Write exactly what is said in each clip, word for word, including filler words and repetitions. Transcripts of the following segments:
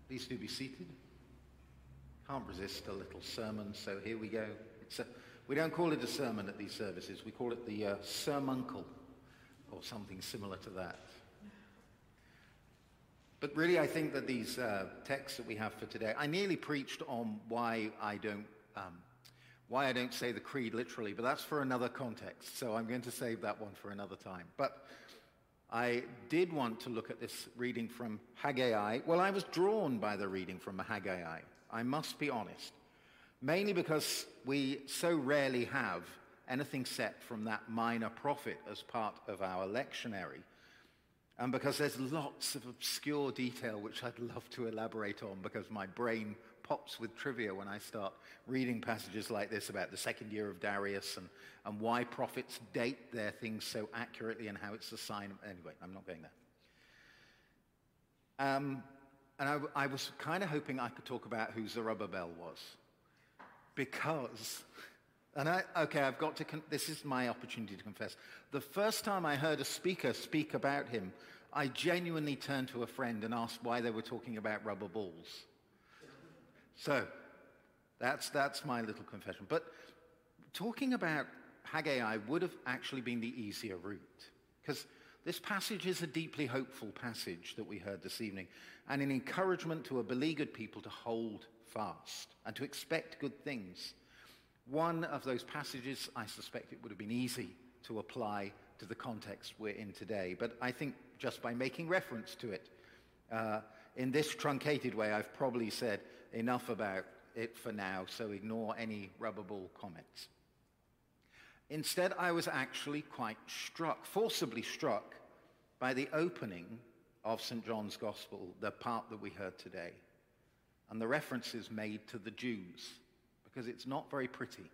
Please do be seated. Can't resist a little sermon, so here we go. It's a, we don't call it a sermon at these services. We call it the uh, sermuncle, or something similar to that. But really, I think that these uh, texts that we have for today, I nearly preached on why I don't um, why I don't say the creed literally, but that's for another context. So I'm going to save that one for another time. But I did want to look at this reading from Haggai. Well, I was drawn by the reading from Haggai, I must be honest, mainly because we so rarely have anything set from that minor prophet as part of our lectionary, and because there's lots of obscure detail which I'd love to elaborate on, because my brain pops with trivia when I start reading passages like this about the second year of Darius and, and why prophets date their things so accurately and how it's a sign of... Anyway, I'm not going there. Um, and I, I was kind of hoping I could talk about who Zerubbabel was. Because... And I, okay, I've got to, con- this is my opportunity to confess. The first time I heard a speaker speak about him, I genuinely turned to a friend and asked why they were talking about rubber balls. So, that's, that's my little confession. But talking about Haggai would have actually been the easier route, because this passage is a deeply hopeful passage that we heard this evening, and an encouragement to a beleaguered people to hold fast and to expect good things. One of those passages, I suspect it would have been easy to apply to the context we're in today. But I think just by making reference to it, uh, in this truncated way, I've probably said enough about it for now, so ignore any rubber ball comments. Instead, I was actually quite struck, forcibly struck, by the opening of Saint John's Gospel, the part that we heard today, and the references made to the Jews, because it's not very pretty.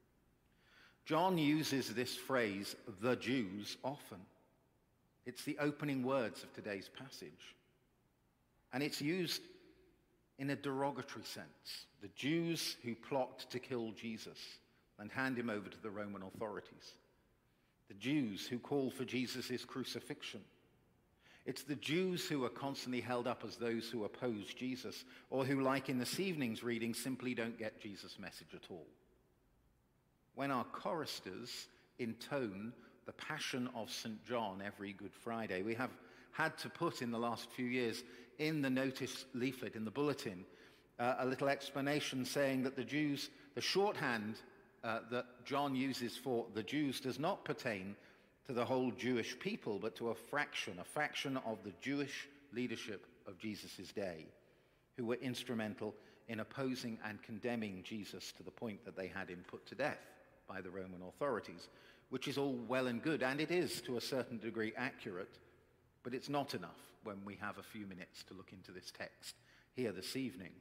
John uses this phrase, the Jews, often. It's the opening words of today's passage. And it's used in a derogatory sense. The Jews who plot to kill Jesus and hand him over to the Roman authorities. The Jews who call for Jesus' crucifixion. It's the Jews who are constantly held up as those who oppose Jesus, or who, like in this evening's reading, simply don't get Jesus' message at all. When our choristers intone the Passion of Saint John every Good Friday, we have had to put in the last few years in the notice leaflet, in the bulletin, uh, a little explanation saying that the Jews, the shorthand uh, that John uses for the Jews does not pertain to the whole Jewish people, but to a fraction, a fraction of the Jewish leadership of Jesus' day, who were instrumental in opposing and condemning Jesus to the point that they had him put to death by the Roman authorities, which is all well and good, and it is to a certain degree accurate, but it's not enough when we have a few minutes to look into this text here this evening.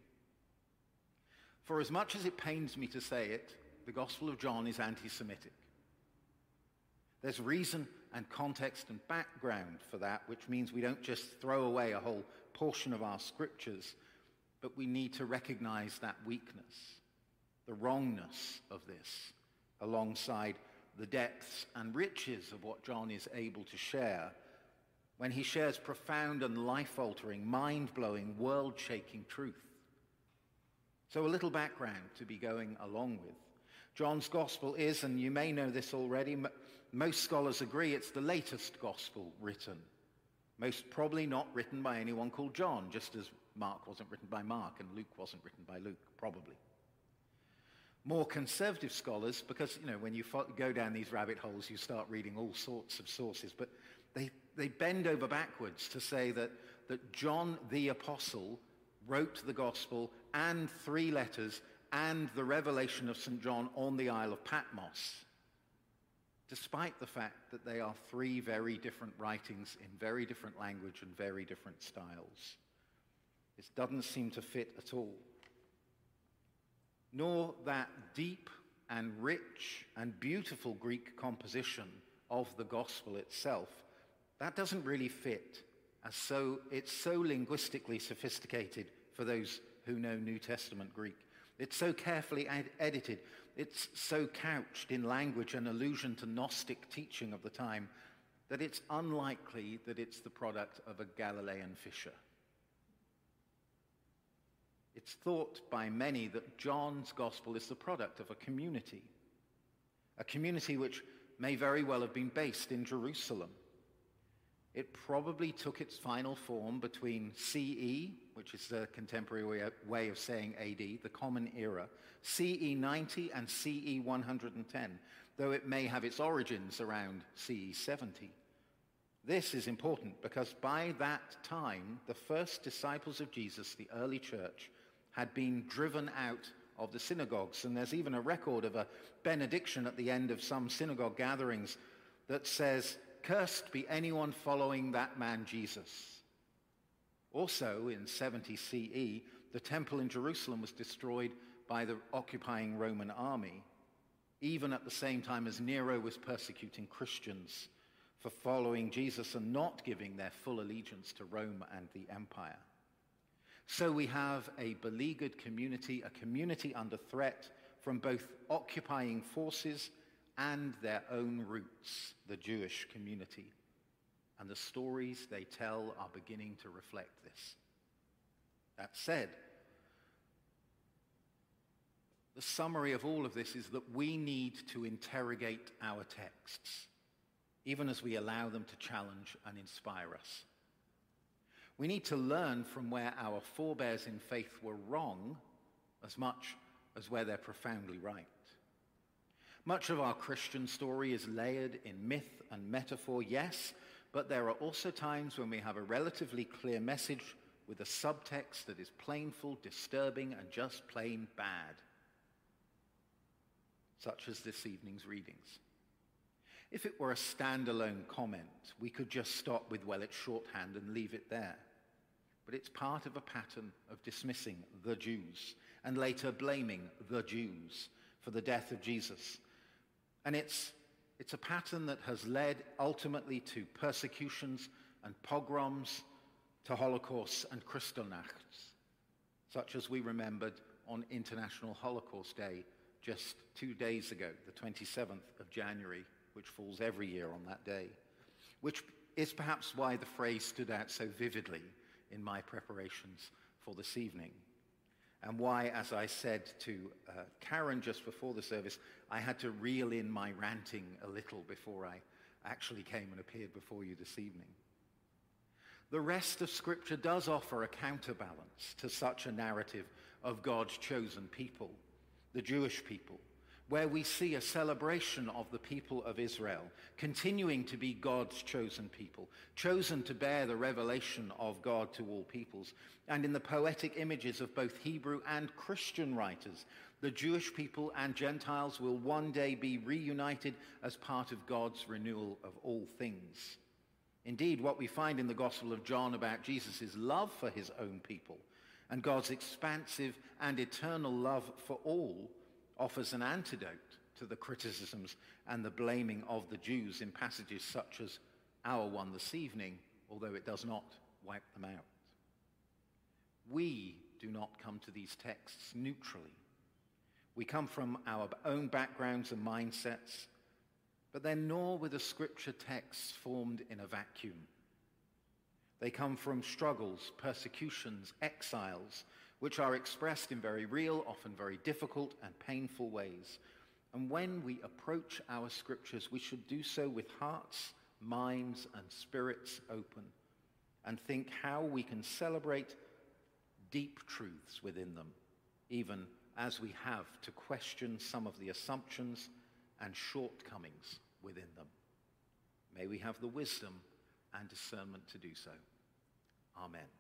For as much as it pains me to say it, the Gospel of John is anti-Semitic. There's reason and context and background for that, which means we don't just throw away a whole portion of our scriptures, but we need to recognize that weakness, the wrongness of this, alongside the depths and riches of what John is able to share when he shares profound and life-altering, mind-blowing, world-shaking truth. So a little background to be going along with. John's Gospel is, and you may know this already, m- most scholars agree it's the latest Gospel written. Most probably not written by anyone called John, just as Mark wasn't written by Mark and Luke wasn't written by Luke, probably. More conservative scholars, because, you know, when you fo- go down these rabbit holes, you start reading all sorts of sources, but they, they bend over backwards to say that, that John the Apostle wrote the Gospel and three letters and the revelation of Saint John on the Isle of Patmos, despite the fact that they are three very different writings in very different language and very different styles. This doesn't seem to fit at all. Nor that deep and rich and beautiful Greek composition of the Gospel itself, that doesn't really fit, as so it's so linguistically sophisticated for those who know New Testament Greek. It's so carefully ed- edited. It's so couched in language and allusion to Gnostic teaching of the time that it's unlikely that it's the product of a Galilean fisher. It's thought by many that John's gospel is the product of a community, a community which may very well have been based in Jerusalem. It probably took its final form between C E, which is the contemporary way of saying A D, the Common Era, C E ninety and C E one hundred ten, though it may have its origins around C E seventy. This is important because by that time, the first disciples of Jesus, the early church, had been driven out of the synagogues. And there's even a record of a benediction at the end of some synagogue gatherings that says, "Cursed be anyone following that man Jesus." Also in seventy C E, the temple in Jerusalem was destroyed by the occupying Roman army, even at the same time as Nero was persecuting Christians for following Jesus and not giving their full allegiance to Rome and the empire. So we have a beleaguered community, a community under threat from both occupying forces and their own roots, the Jewish community. And the stories they tell are beginning to reflect this. That said, the summary of all of this is that we need to interrogate our texts, even as we allow them to challenge and inspire us. We need to learn from where our forebears in faith were wrong as much as where they're profoundly right. Much of our Christian story is layered in myth and metaphor, yes, but there are also times when we have a relatively clear message with a subtext that is painful, disturbing, and just plain bad, such as this evening's readings. If it were a standalone comment, we could just stop with, well, it's shorthand and leave it there. But it's part of a pattern of dismissing the Jews and later blaming the Jews for the death of Jesus. And it's, it's a pattern that has led ultimately to persecutions and pogroms, to Holocausts and Kristallnachts, such as we remembered on International Holocaust Day just two days ago, the twenty-seventh of January, which falls every year on that day, which is perhaps why the phrase stood out so vividly in my preparations for this evening, and why, as I said to uh, Karen just before the service, I had to reel in my ranting a little before I actually came and appeared before you this evening. The rest of Scripture does offer a counterbalance to such a narrative of God's chosen people, the Jewish people, where we see a celebration of the people of Israel, continuing to be God's chosen people, chosen to bear the revelation of God to all peoples. And in the poetic images of both Hebrew and Christian writers, the Jewish people and Gentiles will one day be reunited as part of God's renewal of all things. Indeed, what we find in the Gospel of John about Jesus' love for his own people and God's expansive and eternal love for all offers an antidote to the criticisms and the blaming of the Jews in passages such as our one this evening, although it does not wipe them out. We do not come to these texts neutrally. We come from our own backgrounds and mindsets, but they're nor were the Scripture texts formed in a vacuum. They come from struggles, persecutions, exiles, which are expressed in very real, often very difficult and painful ways. And when we approach our Scriptures, we should do so with hearts, minds, and spirits open, and think how we can celebrate deep truths within them, even as we have to question some of the assumptions and shortcomings within them. May we have the wisdom and discernment to do so. Amen.